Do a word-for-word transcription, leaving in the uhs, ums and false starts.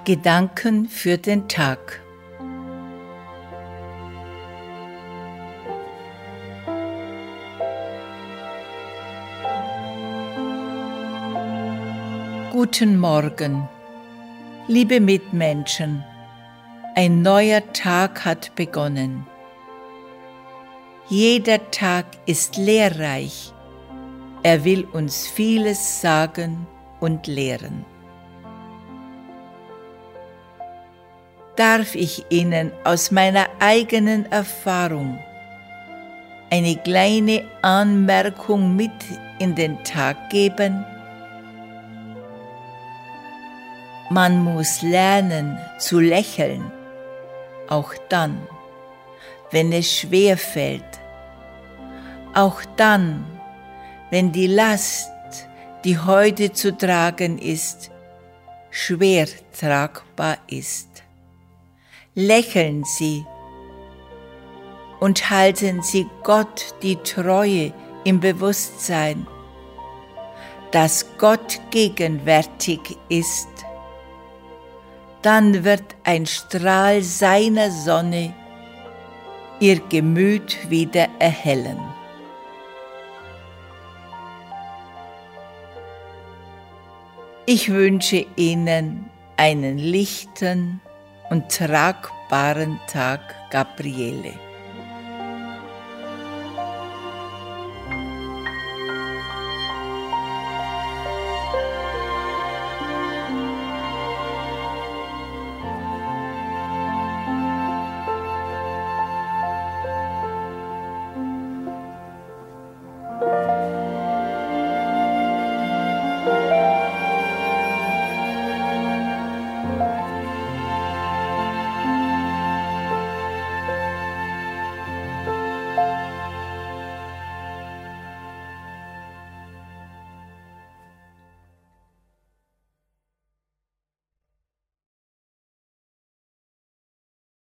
Gedanken für den Tag. Guten Morgen, liebe Mitmenschen. Ein neuer Tag hat begonnen. Jeder Tag ist lehrreich. Er will uns vieles sagen und lehren. Darf ich Ihnen aus meiner eigenen Erfahrung eine kleine Anmerkung mit in den Tag geben? Man muss lernen zu lächeln, auch dann, wenn es schwer fällt, auch dann, wenn die Last, die heute zu tragen ist, schwer tragbar ist. Lächeln Sie und halten Sie Gott die Treue im Bewusstsein, dass Gott gegenwärtig ist. Dann wird ein Strahl seiner Sonne Ihr Gemüt wieder erhellen. Ich wünsche Ihnen einen lichten und tragbaren Tag, Gabriele.